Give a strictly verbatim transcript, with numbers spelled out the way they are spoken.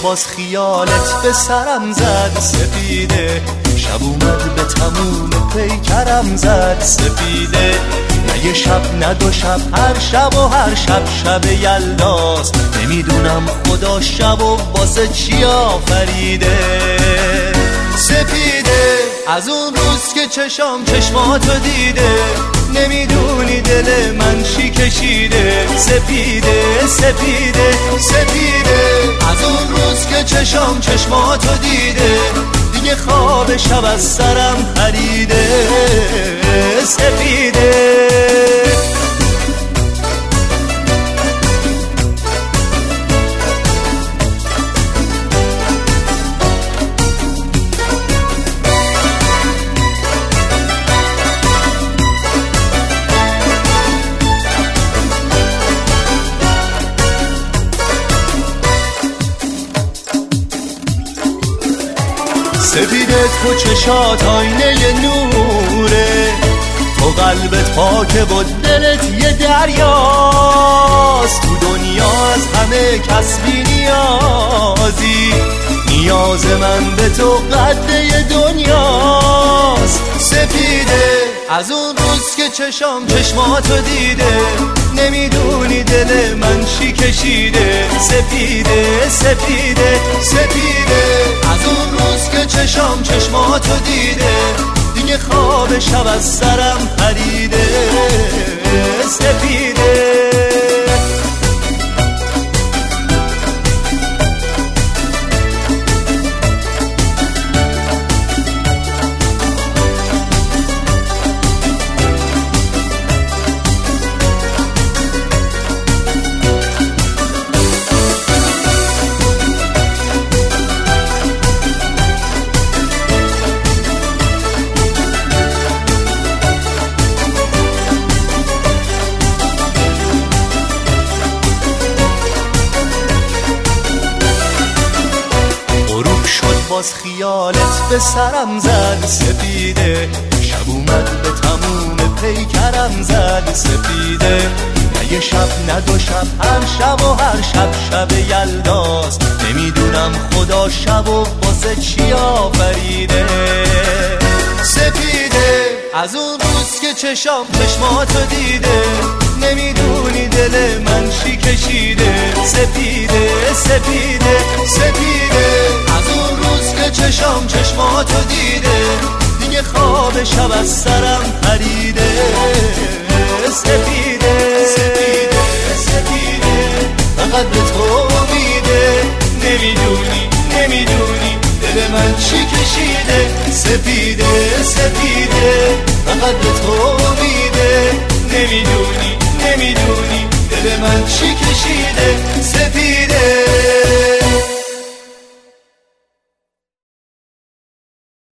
باز خیالت به سرم زد سپیده، شب اومد به تموم پیکرم زد سپیده. نه یه شب نه دو شب، هر شب و هر شب شب یلداست، نمیدونم خدا شب و واسه چی آفریده. سپیده از اون روز که چشام چشماتو دیده، نمیدونی دل من چی کشیده. سپیده سپیده سپیده از اون روز که چشام چشماتو دیده، دیگه خواب شب از سرم پریده. سپیده سپیده تو چشات آینه نوره، تو قلبت پاکه و دلت یه دریاست. تو دنیا از همه کس بی نیازی، نیاز من به تو قده دنیاست. سپیده از اون روز که چشام چشماتو دیده، نمیدونی دل من چی کشیده. سپیده سپیده سپیده از اون روز که چشام چشماتو دیده، دیگه خواب شب از سرم پریده. سپیده باز خیالت به سرم زد سپیده، شب اومد به تموم پیکرم زد سپیده. نه یه شب نه دو شب، هر شب و هر شب شب یلداست، نمیدونم خدا شب و واسه چی آفریده. سپیده از اون روز که چشام چشماتو دیده، نمیدونی دل من چی کشیده. سپیده سپیده سپیده از اون روز که چشام چشماتو دیده، دیگه خواب شب از سرم پریده. سپیده سپیده سپیده فقط به تو میده، نمیدونی نمیدونی دل من چی کشیده. سپیده سپیده فقط به تو میده، نمیدونی نمیدونی دل من چی کشیده. سپیده